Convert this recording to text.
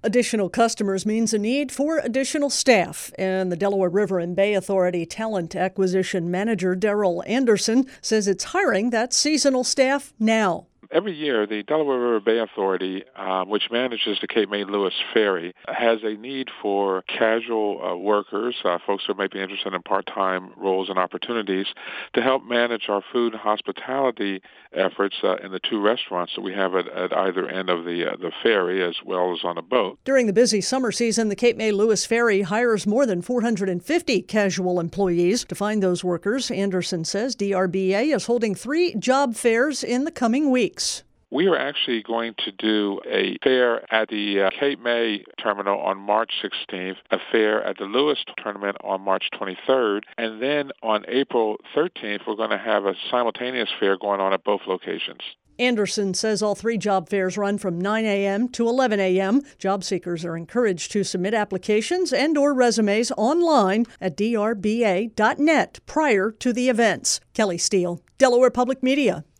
Additional customers means a need for additional staff, and the Delaware River and Bay Authority Talent Acquisition Manager Daryl Anderson says it's hiring that seasonal staff now. Every year, the Delaware River Bay Authority, which manages the Cape May Lewis Ferry, has a need for casual workers, folks who might be interested in part-time roles and opportunities, to help manage our food and hospitality efforts in the two restaurants that we have at either end of the ferry, as well as on a boat. During the busy summer season, the Cape May Lewis Ferry hires more than 450 casual employees. To find those workers, Anderson says DRBA is holding 3 job fairs in the coming weeks. We are actually going to do a fair at the Cape May terminal on March 16th, a fair at the Lewis tournament on March 23rd, and then on April 13th, we're going to have a simultaneous fair going on at both locations. Anderson says all 3 job fairs run from 9 a.m. to 11 a.m. Job seekers are encouraged to submit applications and/or resumes online at drba.net prior to the events. Kelly Steele, Delaware Public Media.